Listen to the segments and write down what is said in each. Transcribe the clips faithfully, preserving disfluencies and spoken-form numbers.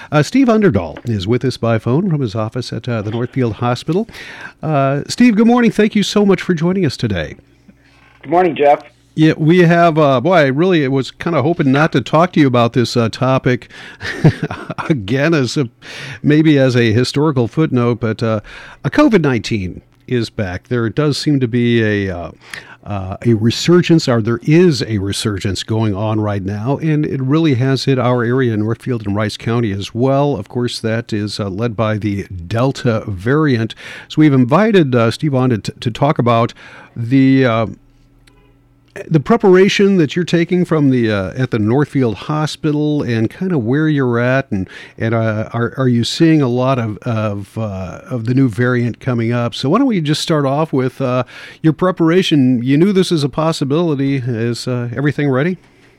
Uh, Steve Underdahl is with us by phone from his office at uh, the Northfield Hospital. Uh, Steve, good morning. Thank you so much for joining us today. Good morning, Jeff. Yeah, we have, uh, boy, I really was kind of hoping not to talk to you about this uh, topic again, as a, maybe as a historical footnote, but uh, a COVID nineteen is back. There does seem to be a uh, uh, a resurgence, or there is a resurgence going on right now, and it really has hit our area, Northfield and Rice County as well. Of course, that is uh, led by the Delta variant. So we've invited uh, Steve on to, to talk about the uh, the preparation that you're taking from the uh, at the Northfield Hospital, and kind of where you're at, and and uh, are are you seeing a lot of of uh, of the new variant coming up? So why don't we just start off with uh, your preparation? You knew this is a possibility. Is uh, everything ready?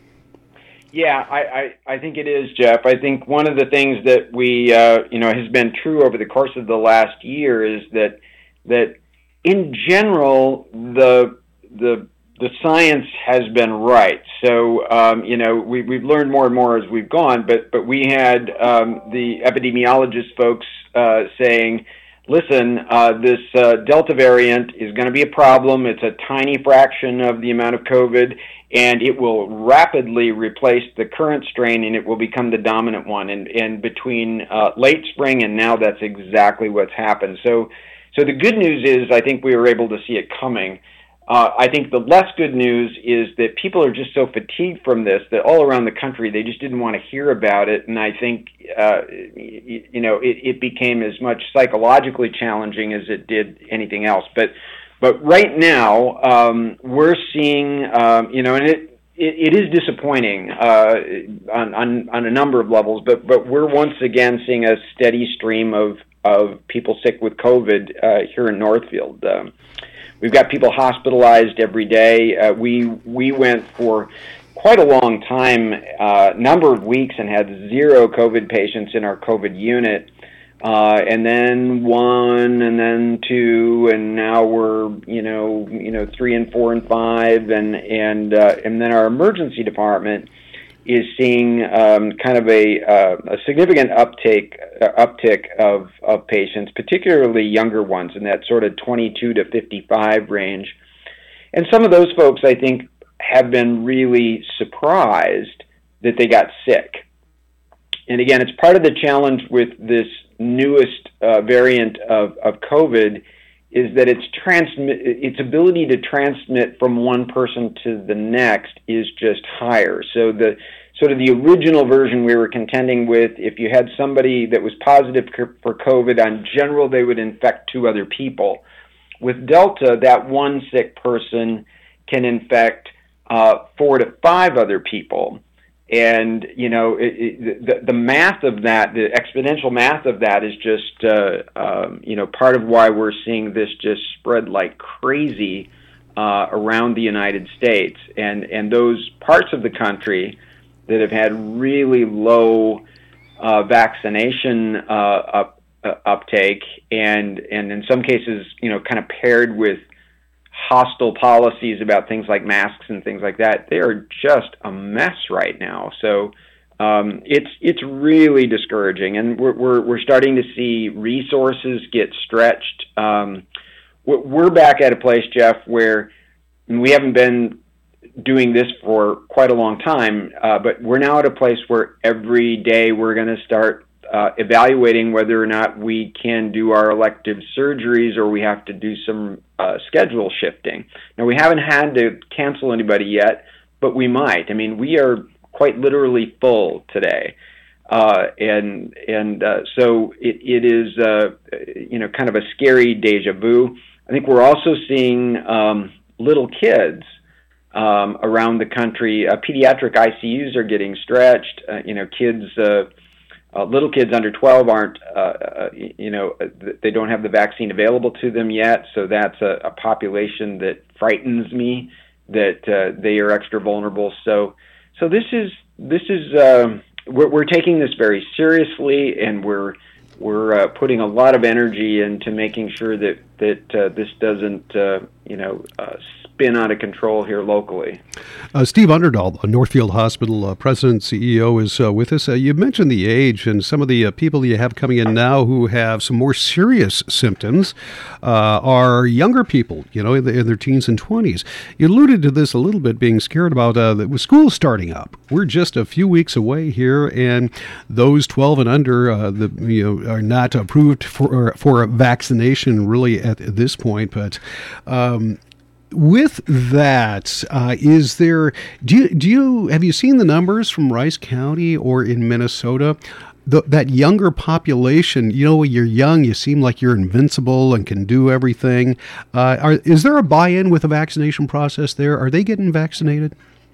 Yeah, I, I, I think it is, Jeff. I think one of the things that we uh, you know has been true over the course of the last year is that that in general the the the science has been right. So, um, you know, we, we've learned more and more as we've gone, but, but we had um, the epidemiologist folks uh, saying, listen, uh, this uh, Delta variant is going to be a problem. It's a tiny fraction of the amount of COVID, and it will rapidly replace the current strain, and it will become the dominant one. And, and between uh, late spring and now, that's exactly what's happened. So, so the good news is I think we were able to see it coming. Uh, I think the less good news is that people are just so fatigued from this that all around the country they just didn't want to hear about it, and I think uh, you, you know it, it became as much psychologically challenging as it did anything else. But but right now um, we're seeing um, you know, and it it, it is disappointing uh, on, on on a number of levels. But but we're once again seeing a steady stream of of people sick with COVID uh, here in Northfield. Um, We've got people hospitalized every day. Uh, we we went for quite a long time, uh, number of weeks, and had zero COVID patients in our COVID unit, uh, and then one, and then two, and now we're you know you know three and four and five, and and uh, and then our emergency department is seeing um, kind of a, uh, a significant uptake uh, uptick of, of patients, particularly younger ones in that sort of twenty-two to fifty-five range. And some of those folks, I think, have been really surprised that they got sick. And again, it's part of the challenge with this newest uh, variant of, of COVID is that its transmit its ability to transmit from one person to the next is just higher. So the sort of the original version we were contending with, if you had somebody that was positive for COVID, on general they would infect two other people. With Delta, that one sick person can infect uh, four to five other people. And, you know, it, it, the, the math of that, the exponential math of that is just, uh, um, you know, part of why we're seeing this just spread like crazy uh, around the United States. And, and those parts of the country that have had really low uh, vaccination uh, up, uh, uptake and, and in some cases, you know, kind of paired with hostile policies about things like masks and things like that, they are just a mess right now. So um, it's it's really discouraging, and we're, we're we're starting to see resources get stretched. Um, we're back at a place, Jeff, where we haven't been doing this for quite a long time, uh, but we're now at a place where every day we're going to start Uh, evaluating whether or not we can do our elective surgeries or we have to do some uh, schedule shifting. Now, we haven't had to cancel anybody yet, but we might. I mean, we are quite literally full today. Uh, and and uh, so it, it is, uh, you know, kind of a scary deja vu. I think we're also seeing um, little kids um, around the country. Uh, pediatric I C Us are getting stretched. Uh, you know, kids... Uh, Uh, little kids under twelve aren't, uh, uh, you know, they don't have the vaccine available to them yet, so that's a, a population that frightens me, that uh, they are extra vulnerable. So, so this is this is uh, we're, we're taking this very seriously, and we're we're uh, putting a lot of energy into making sure that that uh, this doesn't uh, you know uh, spin out of control here locally. Uh, Steve Underdahl, Northfield Hospital uh, President and C E O, is uh, with us. Uh, you mentioned the age, and some of the uh, people you have coming in now who have some more serious symptoms uh, are younger people, you know, in, the, in their teens and twenties. You alluded to this a little bit, being scared about uh, the, with school starting up. We're just a few weeks away here, and those twelve and under uh, the, you know, are not approved for, for a vaccination really at this point, but um, with that, uh, is there, do you, do you, have you seen the numbers from Rice County or in Minnesota? The, that younger population, you know, when you're young, you seem like you're invincible and can do everything. Uh, are, is there a buy-in with the vaccination process there? Are they getting vaccinated?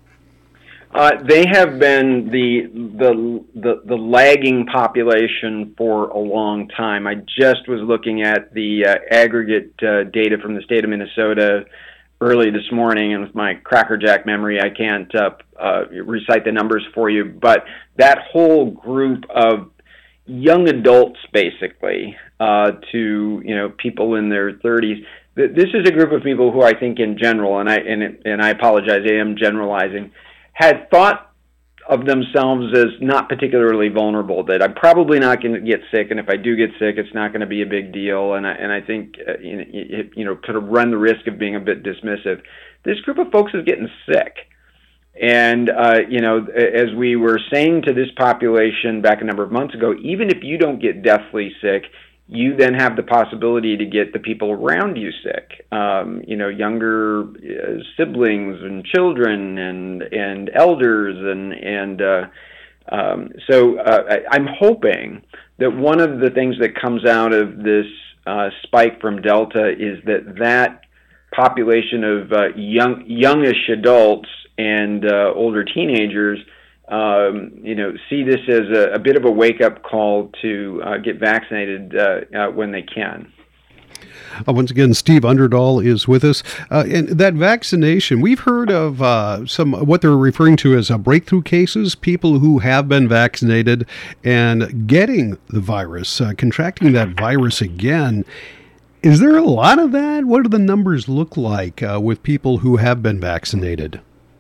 Uh, they have been the, the the the lagging population for a long time. I just was looking at the uh, aggregate uh, data from the state of Minnesota early this morning, and with my crackerjack memory, I can't uh, uh, recite the numbers for you. But that whole group of young adults, basically, uh, to you know people in their thirties. Th- this is a group of people who I think, in general, and I and it, and I apologize, I am generalizing, had thought of themselves as not particularly vulnerable, that I'm probably not going to get sick, and if I do get sick, it's not going to be a big deal, and I, and I think, uh, you, you know, sort of run the risk of being a bit dismissive. This group of folks is getting sick. And, uh, you know, as we were saying to this population back a number of months ago, even if you don't get deathly sick, you then have the possibility to get the people around you sick, um, you know, younger uh, siblings and children and and elders. And, and uh, um, so uh, I, I'm hoping that one of the things that comes out of this uh, spike from Delta is that that population of uh, young youngish adults and uh, older teenagers Um, you know, see this as a, a bit of a wake-up call to uh, get vaccinated uh, uh, when they can. Uh, once again, Steve Underdahl is with us. Uh, and that vaccination, we've heard of uh, some what they're referring to as uh, breakthrough cases, people who have been vaccinated and getting the virus, uh, contracting that virus again. Is there a lot of that? What do the numbers look like uh, with people who have been vaccinated?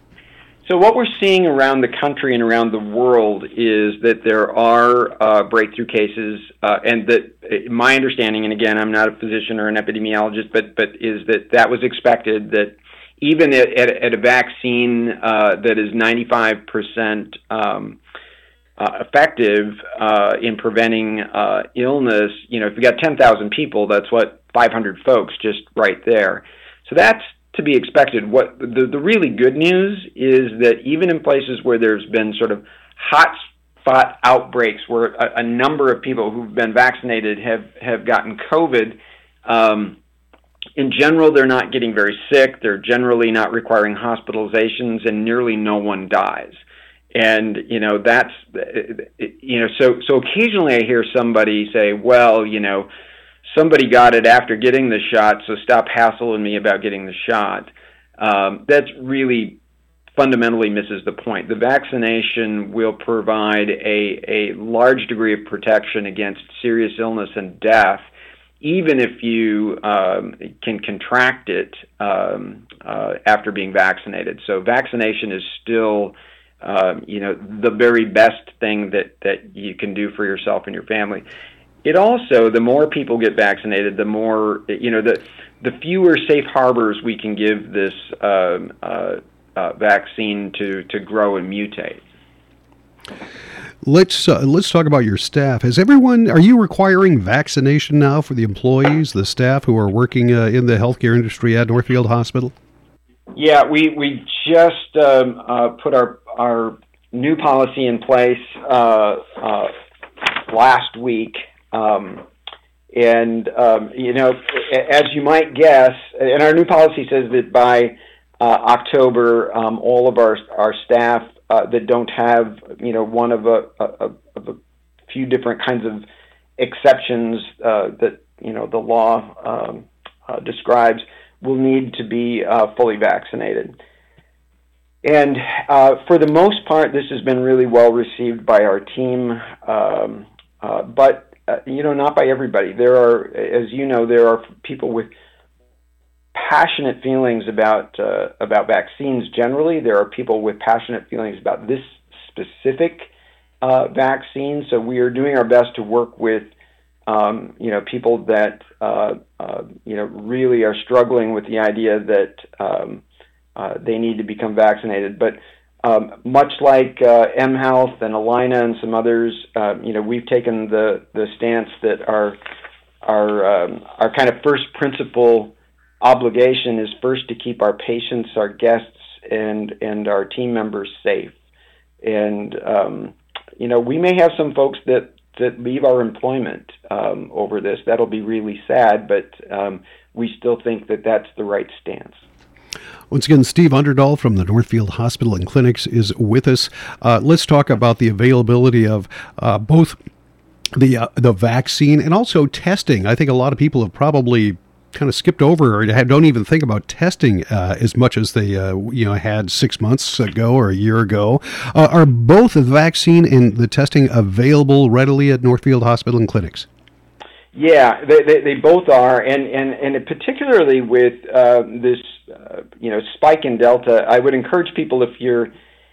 So what we're seeing around the country and around the world is that there are uh, breakthrough cases, uh, and that uh, my understanding, and again, I'm not a physician or an epidemiologist, but but is that that was expected, that even at, at, at a vaccine uh, that is ninety-five percent um, uh, effective uh, in preventing uh, illness, you know, if you got ten thousand people, that's what five hundred folks just right there. So that's to be expected. What the, the really good news is that even in places where there's been sort of hot spot outbreaks where a, a number of people who've been vaccinated have, have gotten COVID, um, in general, they're not getting very sick. They're generally not requiring hospitalizations, and nearly no one dies. And, you know, that's, you know, so, so occasionally I hear somebody say, well, you know, somebody got it after getting the shot, so stop hassling me about getting the shot. Um, that's really fundamentally misses the point. The vaccination will provide a, a large degree of protection against serious illness and death, even if you um, can contract it um, uh, after being vaccinated. So vaccination is still, uh, you know, the very best thing that, that you can do for yourself and your family. It also, the more people get vaccinated, the more, you know, the the fewer safe harbors we can give this um, uh, uh, vaccine to, to grow and mutate. Let's uh, let's talk about your staff. Has everyone? Are you requiring vaccination now for the employees, the staff who are working uh, in the healthcare industry at Northfield Hospital? Yeah, we we just um, uh, put our our new policy in place uh, uh, last week. Um, and, um, you know, as you might guess, and our new policy says that by uh, October, um, all of our our staff uh, that don't have, you know, one of a, a, of a few different kinds of exceptions uh, that, you know, the law um, uh, describes will need to be uh, fully vaccinated. And uh, for the most part, this has been really well received by our team. Um, uh, but uh, you know, not by everybody. There are, as you know, there are people with passionate feelings about uh, about vaccines generally. There are people with passionate feelings about this specific uh, vaccine. So we are doing our best to work with um, you know people that uh, uh, you know really are struggling with the idea that um, uh, they need to become vaccinated. But um, much like uh, mHealth and Allina and some others, uh, you know, we've taken the the stance that our our um, our kind of first principle obligation is first to keep our patients, our guests, and and our team members safe. And um, you know, we may have some folks that that leave our employment um, over this. That'll be really sad, but um, we still think that that's the right stance. Once again, Steve Underdahl from the Northfield Hospital and Clinics is with us. Uh, let's talk about the availability of uh, both the uh, the vaccine and also testing. I think a lot of people have probably kind of skipped over or don't even think about testing uh, as much as they uh, you know had six months ago or a year ago. Uh, are both the vaccine and the testing available readily at Northfield Hospital and Clinics? Yeah, they, they, they both are, and, and, and particularly with uh, this uh, you know spike in Delta, I would encourage people, if you're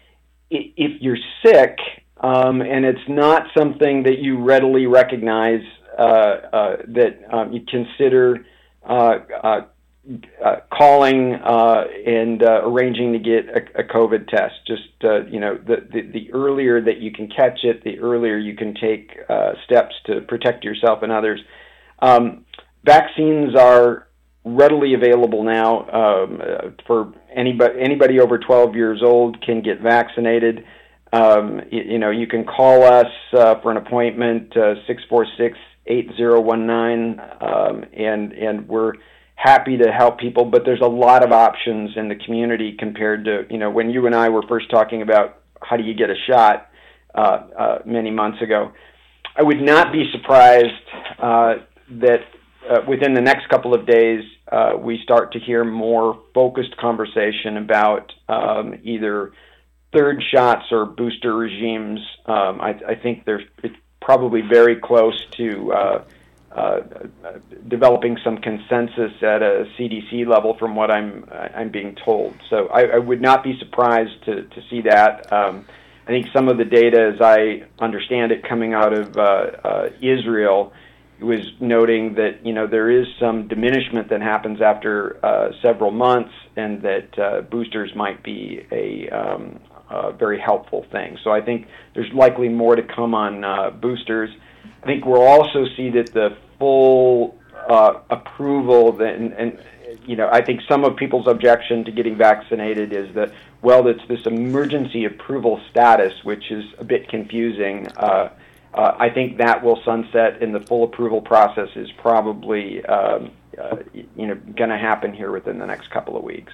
if you're sick um, and it's not something that you readily recognize, uh, uh, that um, you consider Uh, uh, uh, calling uh, and uh, arranging to get a, a COVID test. Just uh, you know, the, the the earlier that you can catch it, the earlier you can take uh, steps to protect yourself and others. Um, vaccines are readily available now um, uh, for anybody. Anybody over twelve years old can get vaccinated. Um, you, you know, you can call us uh, for an appointment, uh, six four six, eight zero one nine, um, and and we're happy to help people. But there's a lot of options in the community compared to, you know, when you and I were first talking about how do you get a shot uh, uh, many months ago. I would not be surprised uh, that uh, within the next couple of days uh, we start to hear more focused conversation about um, either third shots or booster regimes. Um, I, I think there's it's probably very close to uh, uh, developing some consensus at a C D C level, from what I'm I'm being told. So I, I would not be surprised to to see that. Um, I think some of the data, as I understand it, coming out of uh, uh, Israel, was noting that, you know, there is some diminishment that happens after uh, several months, and that uh, boosters might be a um, Uh, very helpful thing. So I think there's likely more to come on uh, boosters. I think we'll also see that the full uh, approval, that, and, and you know, I think some of people's objection to getting vaccinated is that, well, it's this emergency approval status, which is a bit confusing. Uh, uh, I think that will sunset, and the full approval process is probably um, uh, you know going to happen here within the next couple of weeks.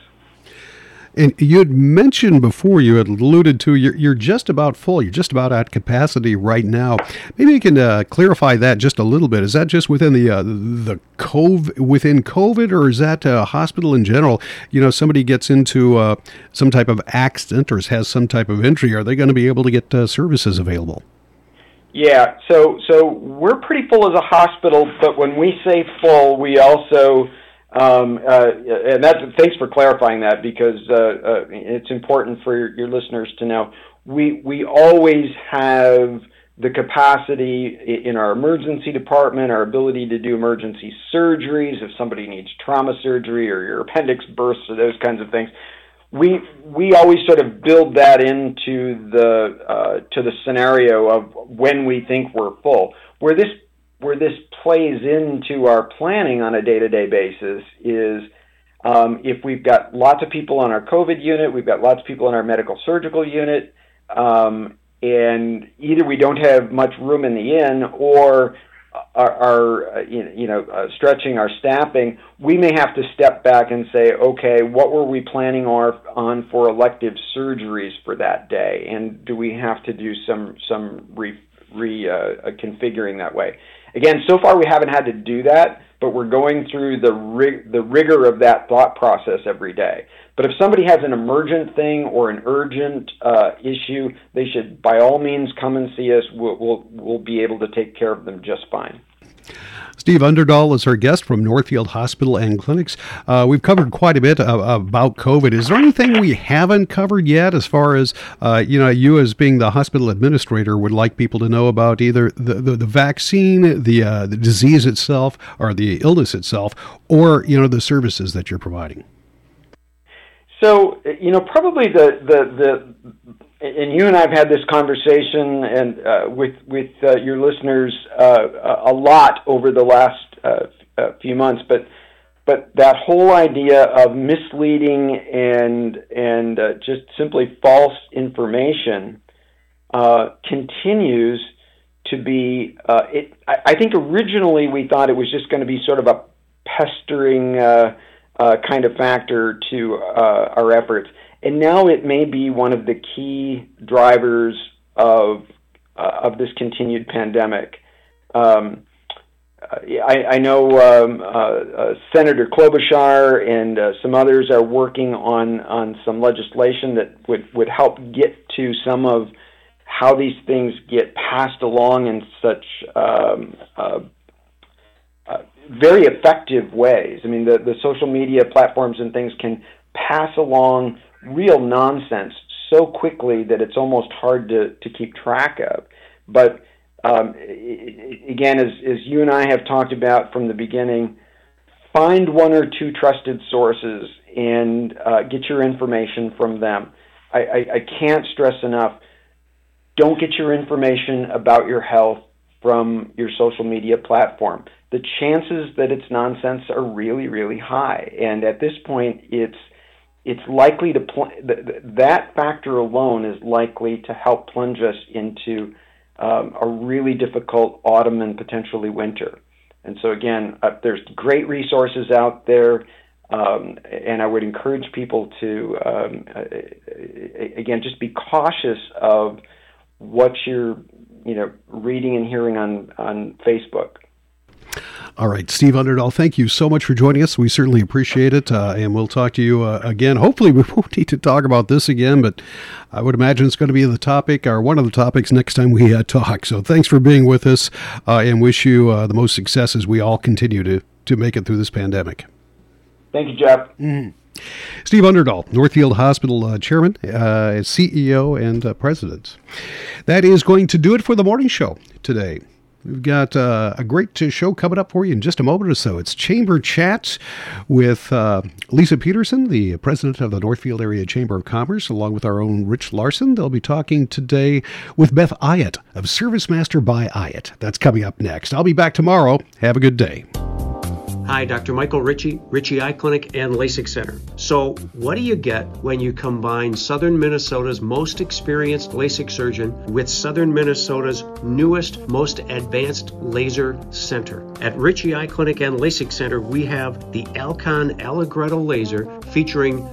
And you had mentioned before, you had alluded to, you're, you're just about full. You're just about at capacity right now. Maybe you can uh, clarify that just a little bit. Is that just within the uh, the COVID, within COVID, or is that uh, hospital in general? You know, somebody gets into uh, some type of accident or has some type of injury. Are they going to be able to get uh, services available? Yeah, so so we're pretty full as a hospital, but when we say full, we also Um, uh, and that's, thanks for clarifying that, because uh, uh, it's important for your, your listeners to know. We we always have the capacity in our emergency department, our ability to do emergency surgeries if somebody needs trauma surgery or your appendix bursts or those kinds of things. We we always sort of build that into the uh, to the scenario of when we think we're full. Where this where this plays into our planning on a day-to-day basis is um, if we've got lots of people on our COVID unit, we've got lots of people in our medical surgical unit, um, and either we don't have much room in the inn or are, are you know uh, stretching our staffing, we may have to step back and say, okay, what were we planning on for elective surgeries for that day, and do we have to do some some re- re uh, configuring that way. Again, so far we haven't had to do that, but we're going through the rig- the rigor of that thought process every day. But if somebody has an emergent thing or an urgent uh, issue, they should by all means come and see us. We'll, we'll we'll be able to take care of them just fine. Steve Underdahl is our guest from Northfield Hospital and Clinics. Uh, we've covered quite a bit uh, about COVID. Is there anything we haven't covered yet as far as, uh, you know, you as being the hospital administrator would like people to know about either the, the, the vaccine, the, uh, the disease itself, or the illness itself, or, you know, the services that you're providing? So, you know, probably the, the, the and you and I have had this conversation and uh, with with uh, your listeners uh, a lot over the last uh, uh, few months, but but that whole idea of misleading and and uh, just simply false information uh, continues to be. Uh, it. I, I think originally we thought it was just going to be sort of a pestering uh, uh, kind of factor to uh, our efforts. And now it may be one of the key drivers of uh, of this continued pandemic. Um, I, I know um, uh, uh, Senator Klobuchar and uh, some others are working on, on some legislation that would, would help get to some of how these things get passed along in such um, uh, uh, very effective ways. I mean, the, the social media platforms and things can pass along real nonsense so quickly that it's almost hard to, to keep track of. But um, again, as, as you and I have talked about from the beginning, find one or two trusted sources and uh, get your information from them. I, I, I can't stress enough, don't get your information about your health from your social media platform. The chances that it's nonsense are really, really high. And at this point, it's it's likely to pl- th- that factor alone is likely to help plunge us into um, a really difficult autumn and potentially winter. And so again, uh, there's great resources out there, um, and I would encourage people to um, uh, again just be cautious of what you're you know reading and hearing on on Facebook. All right, Steve Underdahl, thank you so much for joining us. We certainly appreciate it, uh, and we'll talk to you uh, again. Hopefully we won't need to talk about this again, but I would imagine it's going to be the topic, or one of the topics, next time we uh, talk. So thanks for being with us, uh, and wish you uh, the most success as we all continue to, to make it through this pandemic. Thank you, Jeff. Mm. Steve Underdahl, Northfield Hospital uh, Chairman, uh, C E O, and uh, President. That is going to do it for the morning show today. We've got uh, a great show coming up for you in just a moment or so. It's Chamber Chats with uh, Lisa Peterson, the president of the Northfield Area Chamber of Commerce, along with our own Rich Larson. They'll be talking today with Beth Ayat of ServiceMaster by Ayat. That's coming up next. I'll be back tomorrow. Have a good day. Hi, Doctor Michael Ritchie, Ritchie Eye Clinic and LASIK Center. So what do you get when you combine Southern Minnesota's most experienced LASIK surgeon with Southern Minnesota's newest, most advanced laser center? At Ritchie Eye Clinic and LASIK Center, we have the Alcon Allegretto laser featuring